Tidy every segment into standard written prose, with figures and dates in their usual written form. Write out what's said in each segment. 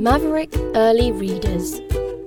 Maverick Early Readers.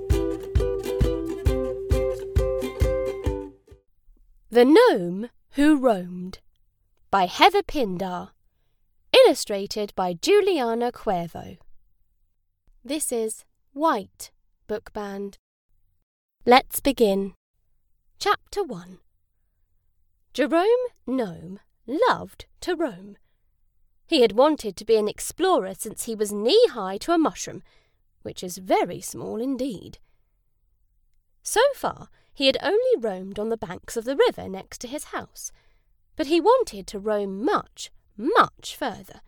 The Gnome Who Roamed by Heather Pindar. Illustrated by Juliana Cuervo. This is White Book Band. Let's begin. Chapter 1. Jerome Gnome loved to roam. He had wanted to be an explorer since he was knee-high to a mushroom, which is very small indeed. So far, he had only roamed on the banks of the river next to his house, but he wanted to roam much, much further.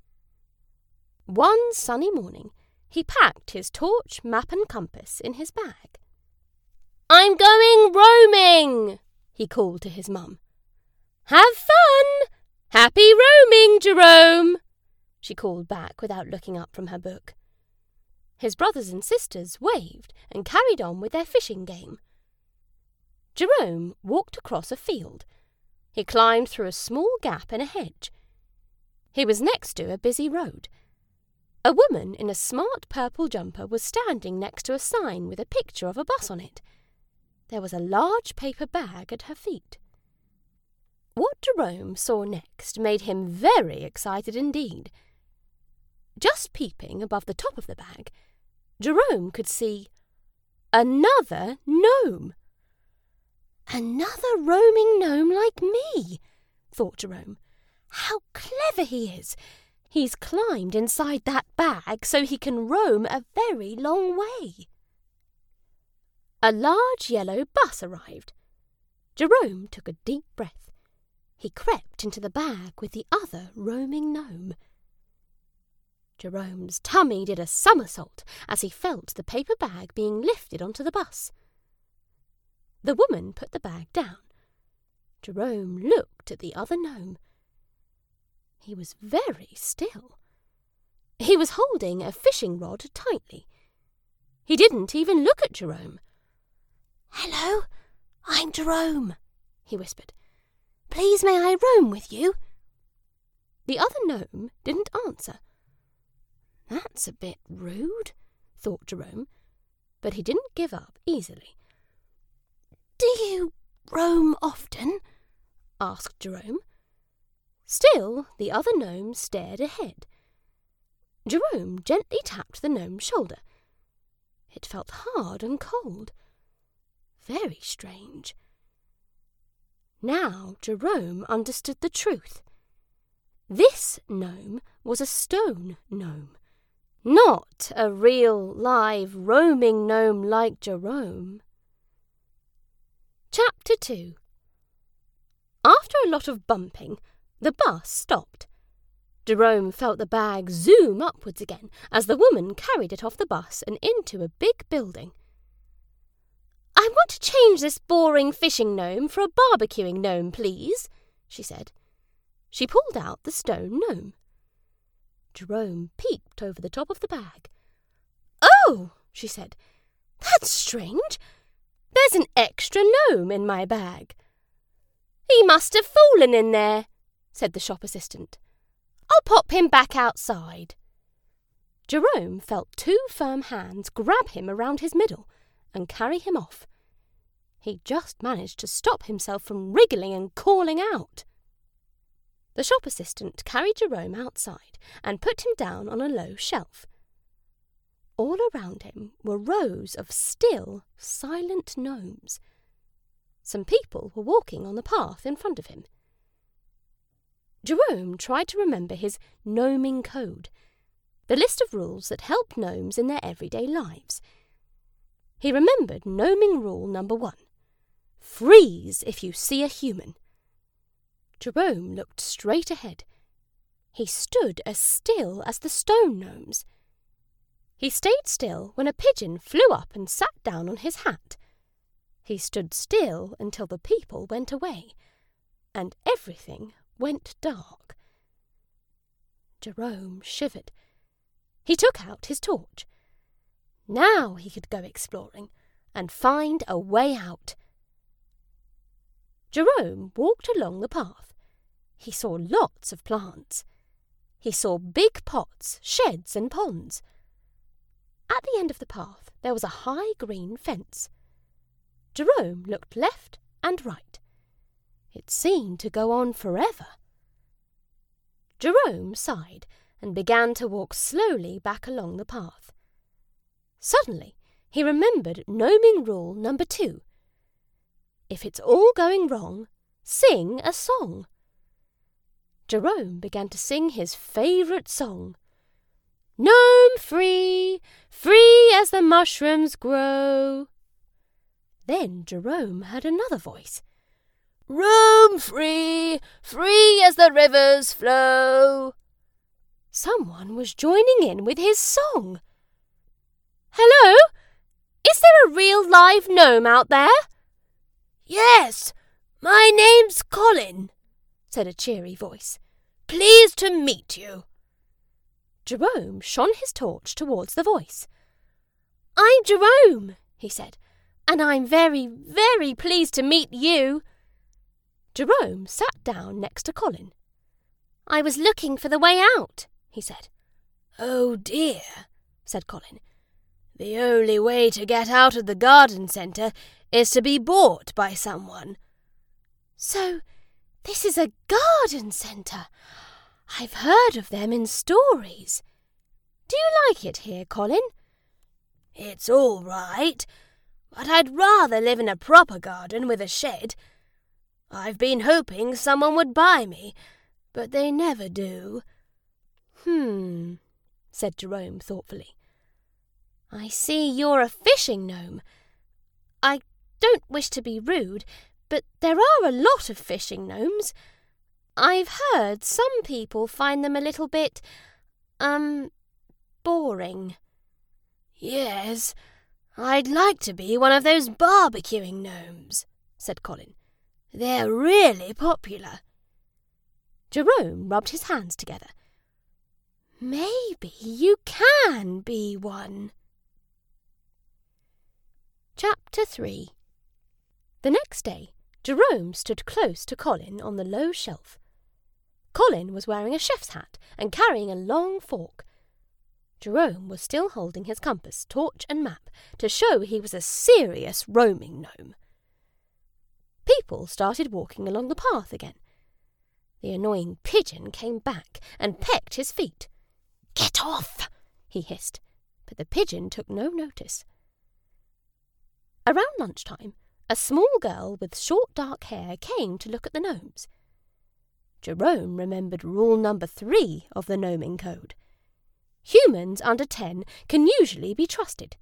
One sunny morning, he packed his torch, map and compass in his bag. "I'm going roaming," he called to his mum. "Have fun! Happy roaming, Jerome!" she called back without looking up from her book. His brothers and sisters waved and carried on with their fishing game. Jerome walked across a field. He climbed through a small gap in a hedge. He was next to a busy road. A woman in a smart purple jumper was standing next to a sign with a picture of a bus on it. There was a large paper bag at her feet. What Jerome saw next made him very excited indeed. Just peeping above the top of the bag, Jerome could see another gnome. "Another roaming gnome like me," thought Jerome. "How clever he is! He's climbed inside that bag so he can roam a very long way." A large yellow bus arrived. Jerome took a deep breath. He crept into the bag with the other roaming gnome. Jerome's tummy did a somersault as he felt the paper bag being lifted onto the bus. The woman put the bag down. Jerome looked at the other gnome. He was very still. He was holding a fishing rod tightly. He didn't even look at Jerome. "Hello, I'm Jerome," he whispered. "Please may I roam with you?" The other gnome didn't answer. "That's a bit rude," thought Jerome, but he didn't give up easily. "Do you roam often?" asked Jerome. Still, the other gnome stared ahead. Jerome gently tapped the gnome's shoulder. It felt hard and cold. Very strange. Now Jerome understood the truth. This gnome was a stone gnome, not a real, live, roaming gnome like Jerome. Chapter 2. After a lot of bumping, the bus stopped. Jerome felt the bag zoom upwards again as the woman carried it off the bus and into a big building. "I want to change this boring fishing gnome for a barbecuing gnome, please," she said. She pulled out the stone gnome. Jerome peeped over the top of the bag. "Oh," she said, "that's strange. There's an extra gnome in my bag." "He must have fallen in there," said the shop assistant. "I'll pop him back outside." Jerome felt two firm hands grab him around his middle and carry him off. He just managed to stop himself from wriggling and calling out. The shop assistant carried Jerome outside and put him down on a low shelf. All around him were rows of still, silent gnomes. Some people were walking on the path in front of him. Jerome tried to remember his gnoming code, the list of rules that help gnomes in their everyday lives. He remembered gnoming rule number 1. Freeze if you see a human. Jerome looked straight ahead. He stood as still as the stone gnomes. He stayed still when a pigeon flew up and sat down on his hat. He stood still until the people went away, and everything went dark. Jerome shivered. He took out his torch. Now he could go exploring and find a way out. Jerome walked along the path. He saw lots of plants. He saw big pots, sheds and ponds. At the end of the path there was a high green fence. Jerome looked left and right. It seemed to go on forever. Jerome sighed and began to walk slowly back along the path. Suddenly he remembered gnoming rule number 2. If it's all going wrong, sing a song. Jerome began to sing his favourite song. Gnome free, free as the mushrooms grow. Then Jerome heard another voice. Roam free, free as the rivers flow. Someone was joining in with his song. Hello? Is there a real live gnome out there? Yes, my name's Colin, said a cheery voice. Pleased to meet you. Jerome shone his torch towards the voice. I'm Jerome, he said, and I'm very, very pleased to meet you. Jerome sat down next to Colin. I was looking for the way out, he said. Oh dear, said Colin. The only way to get out of the garden centre is to be bought by someone. So, this is a garden centre. I've heard of them in stories. Do you like it here, Colin? It's all right, but I'd rather live in a proper garden with a shed. I've been hoping someone would buy me, but they never do. Said Jerome thoughtfully. I see you're a fishing gnome. I don't wish to be rude, but there are a lot of fishing gnomes. I've heard some people find them a little bit, boring. Yes, I'd like to be one of those barbecuing gnomes, said Colin. They're really popular. Jerome rubbed his hands together. Maybe you can be one. Chapter 3. The next day, Jerome stood close to Colin on the low shelf. Colin was wearing a chef's hat and carrying a long fork. Jerome was still holding his compass, torch and map to show he was a serious roaming gnome. People started walking along the path again. The annoying pigeon came back and pecked his feet. Get off, he hissed, but the pigeon took no notice. Around lunchtime, a small girl with short dark hair came to look at the gnomes. Jerome remembered rule number 3 of the gnoming code. Humans under 10 can usually be trusted.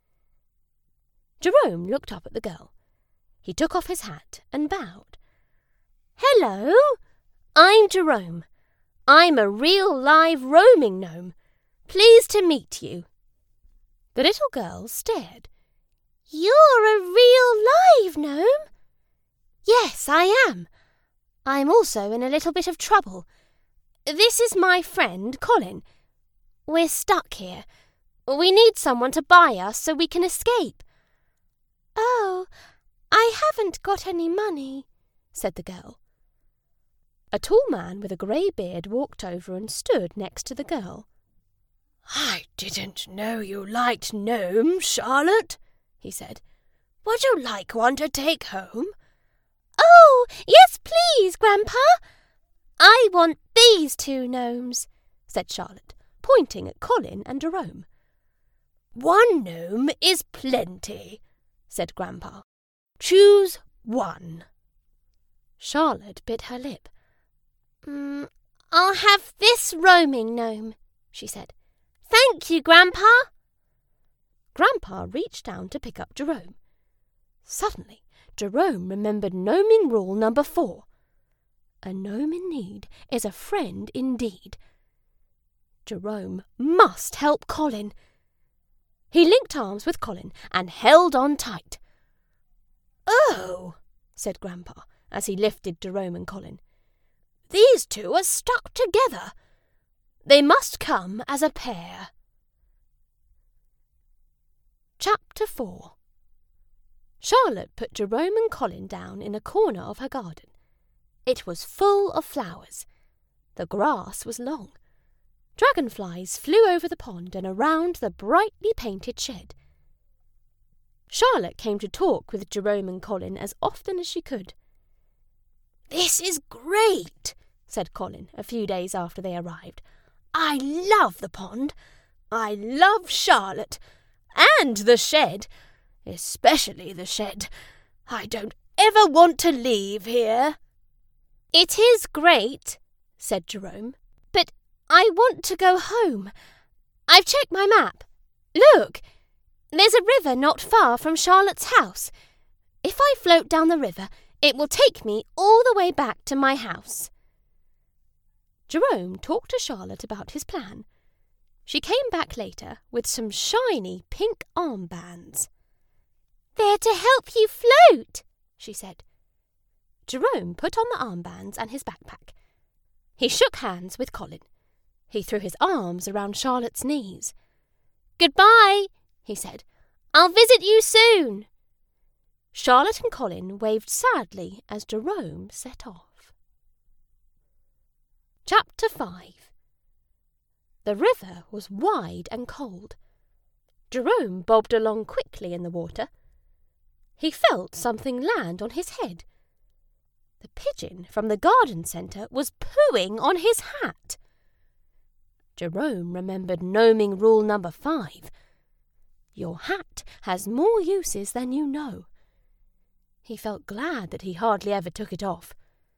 Jerome looked up at the girl. He took off his hat and bowed. Hello, I'm Jerome. I'm a real live roaming gnome. Pleased to meet you. The little girl stared. You're a real live gnome? Yes, I am. I'm also in a little bit of trouble. This is my friend, Colin. We're stuck here. We need someone to buy us so we can escape. Oh, I haven't got any money, said the girl. A tall man with a grey beard walked over and stood next to the girl. I didn't know you liked gnomes, Charlotte, he said. Would you like one to take home? Oh, yes, please, Grandpa. I want these 2 gnomes, said Charlotte, pointing at Colin and Jerome. 1 gnome is plenty, said Grandpa. Choose 1. Charlotte bit her lip. I'll have this roaming gnome, she said. Thank you, Grandpa. Grandpa reached down to pick up Jerome. Suddenly, Jerome remembered gnoming rule number 4. A gnome in need is a friend indeed. Jerome must help Colin. He linked arms with Colin and held on tight. Oh, said Grandpa as he lifted Jerome and Colin. These 2 are stuck together. They must come as a pair. Chapter 4. Charlotte put Jerome and Colin down in a corner of her garden. It was full of flowers. The grass was long. Dragonflies flew over the pond and around the brightly painted shed. Charlotte came to talk with Jerome and Colin as often as she could. "This is great," said Colin a few days after they arrived. "I love the pond. I love Charlotte. And the shed. Especially the shed. I don't ever want to leave here." "It is great," said Jerome, "but I want to go home. I've checked my map. Look, there's a river not far from Charlotte's house. If I float down the river, it will take me all the way back to my house." Jerome talked to Charlotte about his plan. She came back later with some shiny pink armbands. "They're to help you float," she said. Jerome put on the armbands and his backpack. He shook hands with Colin. He threw his arms around Charlotte's knees. "Goodbye," he said. "I'll visit you soon." Charlotte and Colin waved sadly as Jerome set off. Chapter 5. The river was wide and cold. Jerome bobbed along quickly in the water. He felt something land on his head. The pigeon from the garden centre was pooing on his hat. Jerome remembered gnoming rule number 5. Your hat has more uses than you know. He felt glad that he hardly ever took it off.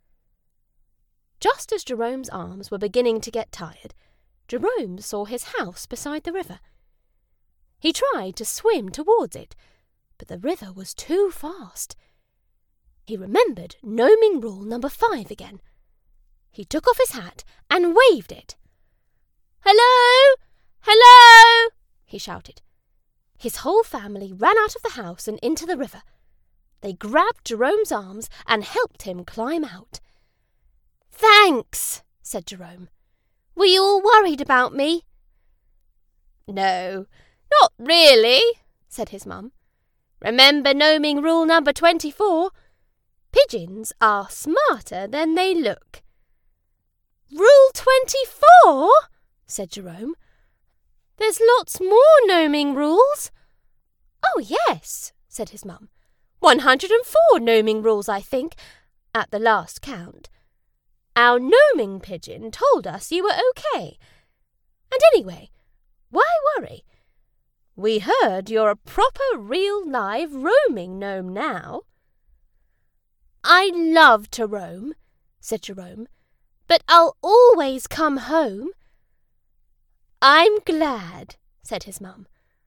Just as Jerome's arms were beginning to get tired, Jerome saw his house beside the river. He tried to swim towards it, but the river was too fast. He remembered gnoming rule number 5 again. He took off his hat and waved it. "Hello! Hello!" he shouted. His whole family ran out of the house and into the river. They grabbed Jerome's arms and helped him climb out. "Thanks," said Jerome. "Were you all worried about me?" "No, not really," said his mum. "Remember gnoming rule number 24? Pigeons are smarter than they look." "Rule 24?" said Jerome. "There's lots more gnoming rules." "Oh, yes," said his mum. 104 gnoming rules, I think, at the last count. Our gnoming pigeon told us you were okay. And anyway, why worry? We heard you're a proper, real, live roaming gnome now." "I love to roam," said Jerome, "but I'll always come home." "I'm glad," said his mum.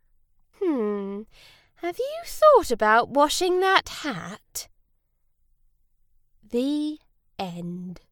Have you thought about washing that hat?" The end.